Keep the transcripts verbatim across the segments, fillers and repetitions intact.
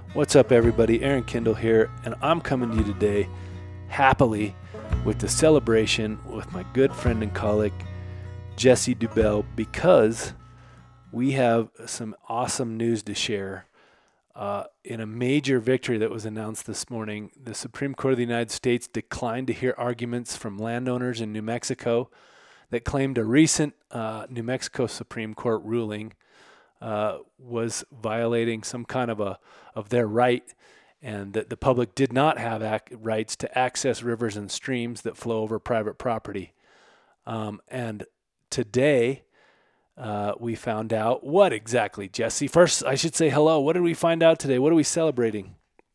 What's up, everybody? Aaron Kindle here, and I'm coming to you today happily with the celebration with my good friend and colleague, Jesse Dubell, because we have some awesome news to share. Uh, in a major victory that was announced this morning, the Supreme Court of the United States declined to hear arguments from landowners in New Mexico that claimed a recent uh, New Mexico Supreme Court ruling uh, was violating some kind of a of their right, and that the public did not have ac- rights to access rivers and streams that flow over private property. Um, and today, uh, we found out what exactly, Jesse. First, I should say hello. What did we find out today? What are we celebrating?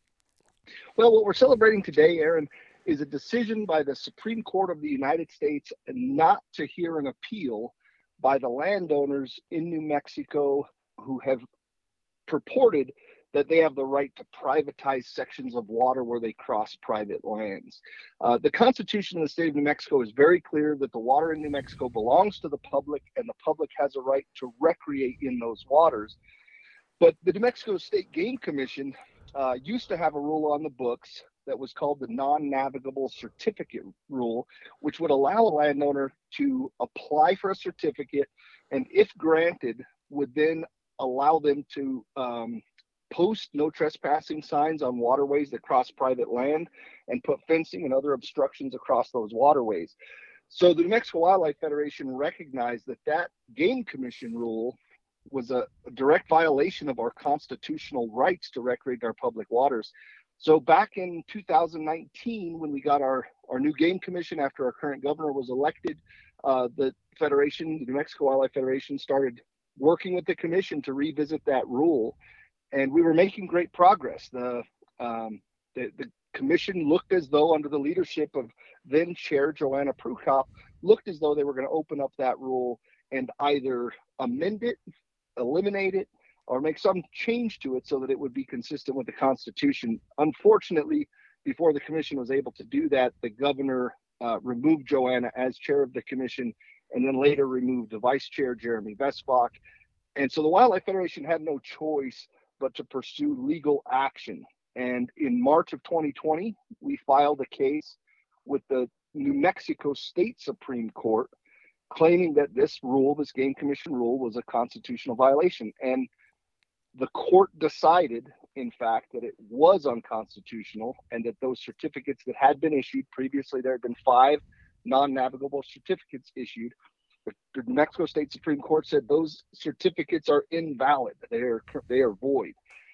Well, what we're celebrating today, Aaron, is a decision by the Supreme Court of the United States not to hear an appeal by the landowners in New Mexico who have purported that they have the right to privatize sections of water where they cross private lands. Uh, the Constitution of the state of New Mexico is very clear that the water in New Mexico belongs to the public and the public has a right to recreate in those waters. But the New Mexico State Game Commission uh, used to have a rule on the books that was called the non-navigable certificate rule, which would allow a landowner to apply for a certificate, and if granted, would then allow them to um, post no trespassing signs on waterways that cross private land and put fencing and other obstructions across those waterways. So the New Mexico Wildlife Federation recognized that that Game Commission rule was a direct violation of our constitutional rights to recreate our public waters. So back in two thousand nineteen, when we got our, our new Game Commission after our current governor was elected, uh, the Federation, the New Mexico Wildlife Federation, started working with the commission to revisit that rule. And we were making great progress. The, um, the, the commission looked as though, under the leadership of then Chair Joanna Prukop, looked as though they were going to open up that rule and either amend it, eliminate it, or make some change to it so that it would be consistent with the Constitution. Unfortunately, before the commission was able to do that, the governor uh, removed Joanna as chair of the commission, and then later removed the vice chair, Jeremy Vesbach. And so the Wildlife Federation had no choice but to pursue legal action. And in March of twenty twenty, we filed a case with the New Mexico State Supreme Court claiming that this rule, this Game Commission rule, was a constitutional violation. And the court decided, in fact, that it was unconstitutional and that those certificates that had been issued previously, there had been five non-navigable certificates issued. The New Mexico State Supreme Court said those certificates are invalid. They are they are void.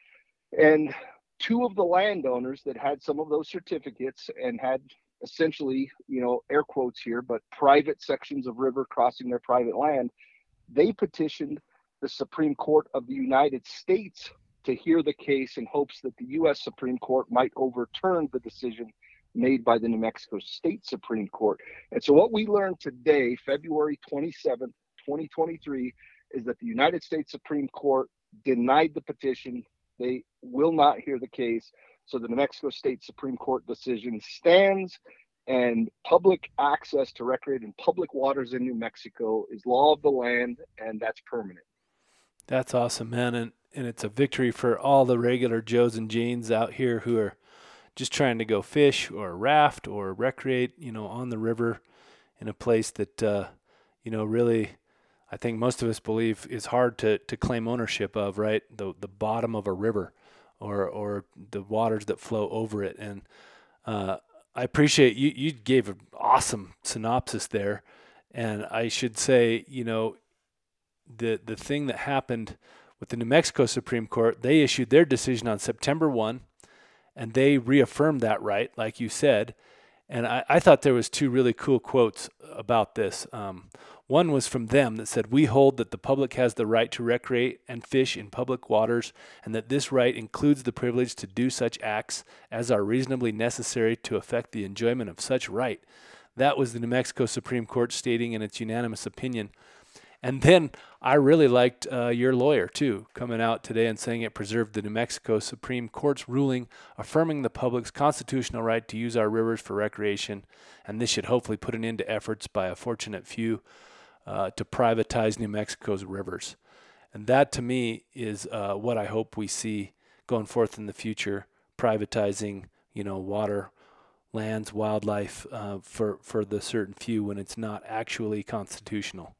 And two of the landowners that had some of those certificates and had essentially, you know, air quotes here, but private sections of river crossing their private land, they petitioned the Supreme Court of the United States to hear the case in hopes that the U S Supreme Court might overturn the decision made by the New Mexico State Supreme Court. And so what we learned today, February twenty-seventh, twenty twenty-three, is that the United States Supreme Court denied the petition. They will not hear the case. So the New Mexico State Supreme Court decision stands, and public access to recreate in public waters in New Mexico is law of the land, and that's permanent. That's awesome, man. And, and it's a victory for all the regular Joes and Janes out here who are just trying to go fish or raft or recreate, you know, on the river in a place that, uh, you know, really, I think most of us believe is hard to, to claim ownership of, right? The the bottom of a river or or the waters that flow over it. And uh, I appreciate you, you gave an awesome synopsis there. And I should say, you know, the the thing that happened with the New Mexico Supreme Court, they issued their decision on September first, and they reaffirmed that right, like you said. And I, I thought there was two really cool quotes about this. Um, one was from them that said, "We hold that the public has the right to recreate and fish in public waters, and that this right includes the privilege to do such acts as are reasonably necessary to effect the enjoyment of such right." That was the New Mexico Supreme Court stating in its unanimous opinion. And then I really liked uh, your lawyer, too, coming out today and saying it preserved the New Mexico Supreme Court's ruling affirming the public's constitutional right to use our rivers for recreation, and this should hopefully put an end to efforts by a fortunate few uh, to privatize New Mexico's rivers. And that, to me, is uh, what I hope we see going forth in the future, privatizing, you know, water, lands, wildlife uh, for, for the certain few when it's not actually constitutional.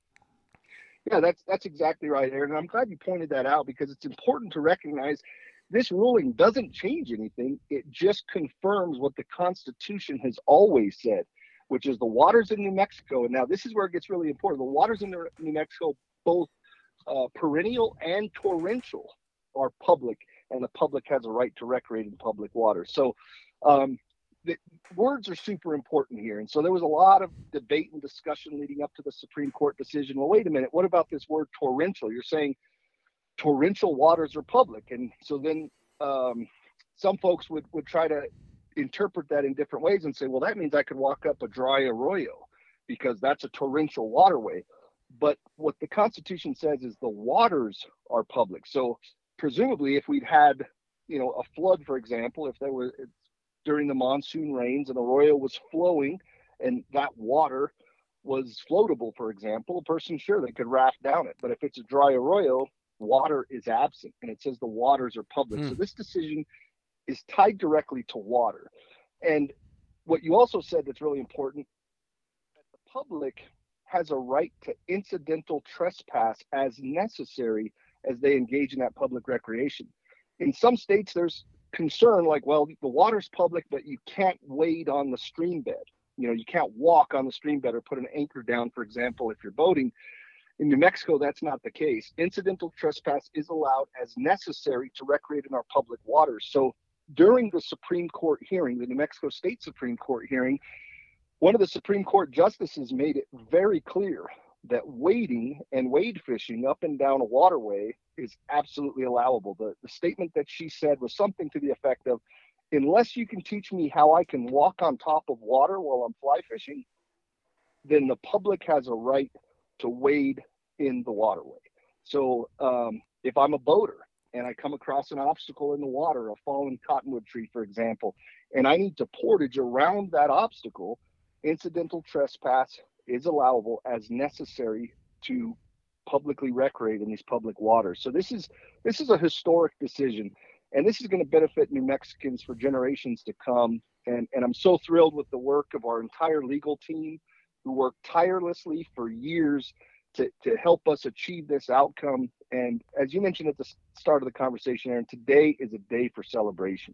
Yeah, that's that's exactly right, Aaron. And I'm glad you pointed that out because it's important to recognize this ruling doesn't change anything. It just confirms what the Constitution has always said, which is the waters in New Mexico. And now this is where it gets really important. The waters in New Mexico, both uh, perennial and torrential, are public, and the public has a right to recreate in public waters. So um, the words are super important here. And so there was a lot of debate and discussion leading up to the Supreme Court decision. Well, wait a minute, what about this word torrential? You're saying torrential waters are public. And so then um, some folks would, would try to interpret that in different ways and say, well, that means I could walk up a dry arroyo because that's a torrential waterway. But what the Constitution says is the waters are public. So presumably if we'd had, you know, a flood, for example, if there was during the monsoon rains, an arroyo was flowing and that water was floatable, for example, a person, sure, they could raft down it. But if it's a dry arroyo, water is absent, and it says the waters are public. Hmm. So this decision is tied directly to water. And what you also said that's really important, that the public has a right to incidental trespass as necessary as they engage in that public recreation. In some states, there's concern like, well, the water's public, but you can't wade on the stream bed. You know, you can't walk on the stream bed or put an anchor down, for example, if you're boating. In New Mexico, that's not the case. Incidental trespass is allowed as necessary to recreate in our public waters. So during the Supreme Court hearing, the New Mexico State Supreme Court hearing, one of the Supreme Court justices made it very clear that wading and wade fishing up and down a waterway is absolutely allowable. The, the statement that she said was something to the effect of, unless you can teach me how I can walk on top of water while I'm fly fishing, then the public has a right to wade in the waterway. So um, if I'm a boater and I come across an obstacle in the water, a fallen cottonwood tree, for example, and I need to portage around that obstacle, incidental trespass is allowable as necessary to publicly recreate in these public waters. So this is this is a historic decision, and this is going to benefit New Mexicans for generations to come. And, and I'm so thrilled with the work of our entire legal team, who worked tirelessly for years to, to help us achieve this outcome. And as you mentioned at the start of the conversation, Aaron, today is a day for celebration.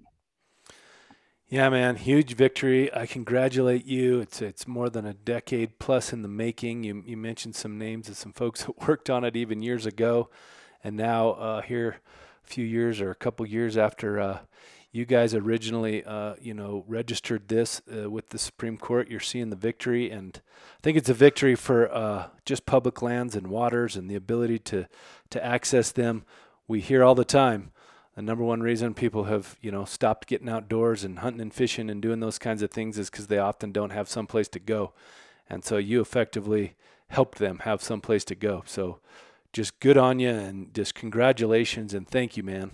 Yeah, man, huge victory. I congratulate you. It's it's more than a decade plus in the making. You you mentioned some names of some folks that worked on it even years ago, and now uh, here, a few years or a couple years after uh, you guys originally, uh, you know, registered this uh, with the Supreme Court, you're seeing the victory, and I think it's a victory for uh, just public lands and waters and the ability to to access them. We hear all the time. The number one reason people have, you know, stopped getting outdoors and hunting and fishing and doing those kinds of things is because they often don't have someplace to go. And so you effectively helped them have someplace to go. So just good on you, and just congratulations and thank you, man.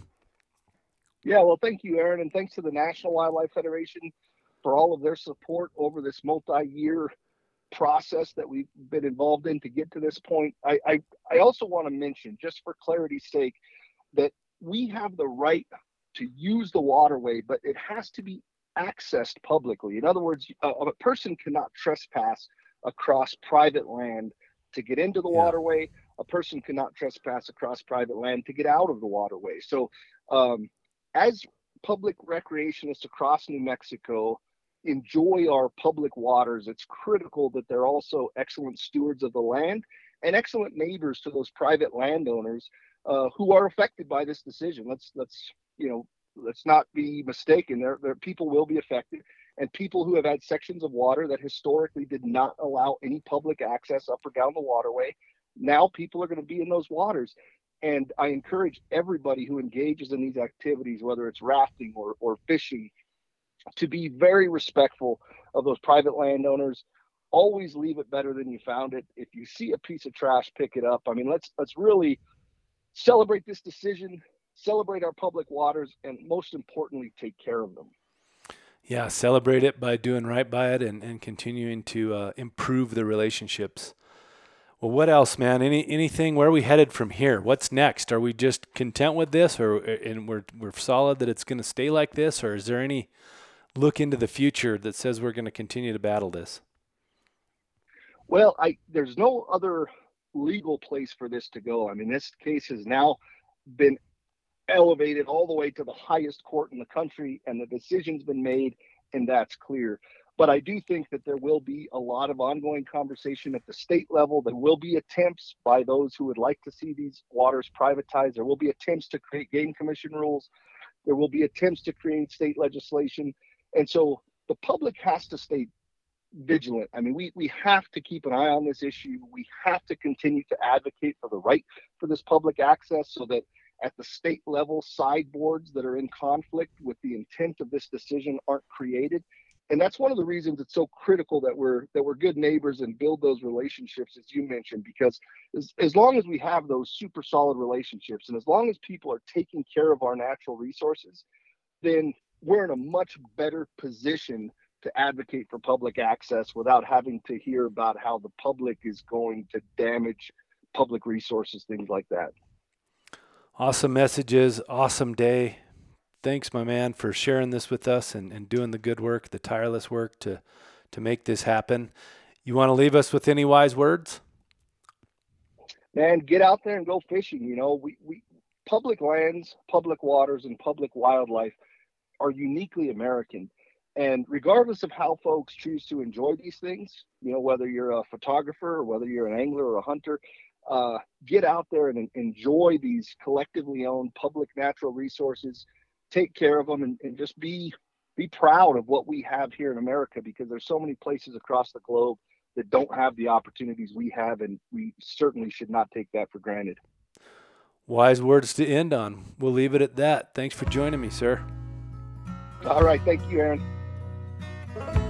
Yeah, well, thank you, Aaron, and thanks to the National Wildlife Federation for all of their support over this multi-year process that we've been involved in to get to this point. I, I, I also want to mention, just for clarity's sake, that we have the right to use the waterway, but it has to be accessed publicly. In other words, a, a person cannot trespass across private land to get into the yeah. waterway. A person cannot trespass across private land to get out of the waterway. So um, as public recreationists across New Mexico enjoy our public waters, it's critical that they're also excellent stewards of the land and excellent neighbors to those private landowners Uh, who are affected by this decision. Let's let's you know let's not be mistaken. There there people will be affected, and people who have had sections of water that historically did not allow any public access up or down the waterway, now people are going to be in those waters. And I encourage everybody who engages in these activities, whether it's rafting or or fishing, to be very respectful of those private landowners. Always leave it better than you found it. If you see a piece of trash, pick it up. I mean, let's let's really celebrate this decision, celebrate our public waters, and most importantly, take care of them. Yeah, celebrate it by doing right by it and, and continuing to uh, improve the relationships. Well, what else, man? Any anything? Where are we headed from here? What's next? Are we just content with this, or and we're we're solid that it's going to stay like this, or is there any look into the future that says we're going to continue to battle this? Well, I there's no other legal place for this to go. I mean, this case has now been elevated all the way to the highest court in the country, and the decision's been made, and that's clear. But I do think that there will be a lot of ongoing conversation at the state level. There will be attempts by those who would like to see these waters privatized. There will be attempts to create game commission rules. There will be attempts to create state legislation. And so the public has to stay vigilant. I mean, we, we have to keep an eye on this issue. We have to continue to advocate for the right for this public access so that at the state level, sideboards that are in conflict with the intent of this decision aren't created. And that's one of the reasons it's so critical that we're that we're good neighbors and build those relationships, as you mentioned, because as, as long as we have those super solid relationships and as long as people are taking care of our natural resources, then we're in a much better position to advocate for public access without having to hear about how the public is going to damage public resources, things like that. Awesome messages, awesome day. Thanks, my man, for sharing this with us and, and doing the good work, the tireless work to to make this happen. You want to leave us with any wise words? Man, get out there and go fishing. You know, we, we public lands, public waters, and public wildlife are uniquely American. And regardless of how folks choose to enjoy these things, you know, whether you're a photographer or whether you're an angler or a hunter, uh, get out there and enjoy these collectively owned public natural resources. Take care of them and, and just be be proud of what we have here in America, because there's so many places across the globe that don't have the opportunities we have, and we certainly should not take that for granted. Wise words to end on. We'll leave it at that. Thanks for joining me, sir. All right. Thank you, Aaron.